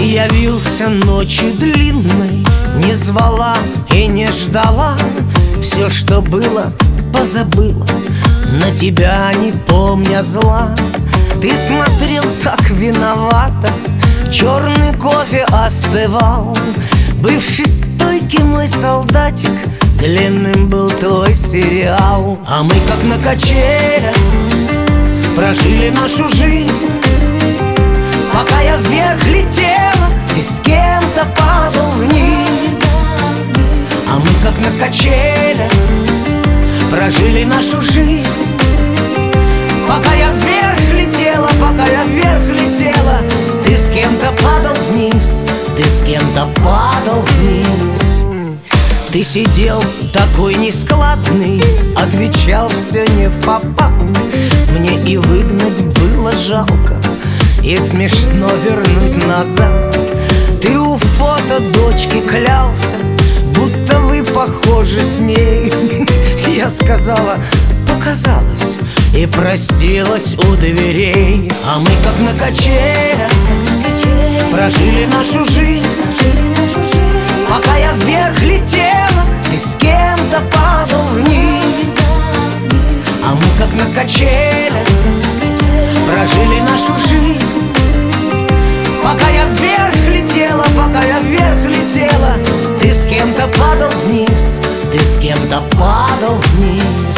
явился ночью длинной, не звала и не ждала. Все, что было, позабыла, на тебя не помня зла. Ты смотрел так виновато, черный кофе остывал. Бывший стойкий мой солдатик, длинным был твой сериал. А мы как на качелях прожили нашу жизнь. Пока я вверх летела, ты с кем-то падал вниз. А мы как на качелях прожили нашу жизнь. Пока я вверх летела, пока я вверх летела, ты с кем-то падал вниз, ты с кем-то падал вниз. Ты сидел такой нескладный, отвечал все не впопад. Мне и выгнать было жалко, и смешно вернуть назад. Ты у фото дочки клялся, будто вы похожи с ней. Я сказала, показалось, и простилась у дверей. А мы как на качелях прожили нашу жизнь. Пока я вверх летела, ты с кем-то падал вниз. А мы как на качелях прожили нашу жизнь. Пока я вверх летела, пока я вверх летела, ты с кем-то падал вниз, ты с кем-то падал вниз.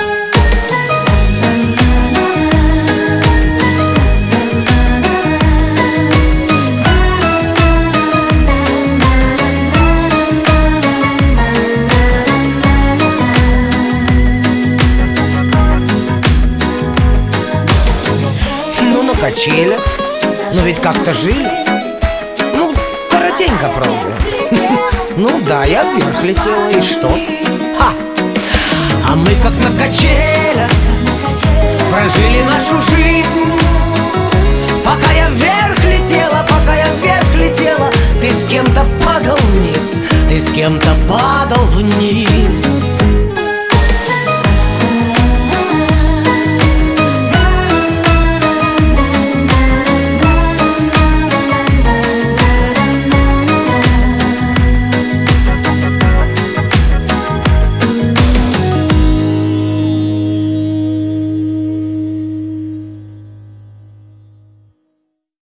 Качели, но ведь как-то жили. Ну, коротенько, правда. Ну да, я вверх летела, и что? Ха! А мы как на качелях прожили нашу жизнь. Пока я вверх летела, пока я вверх летела, ты с кем-то падал вниз, ты с кем-то падал вниз.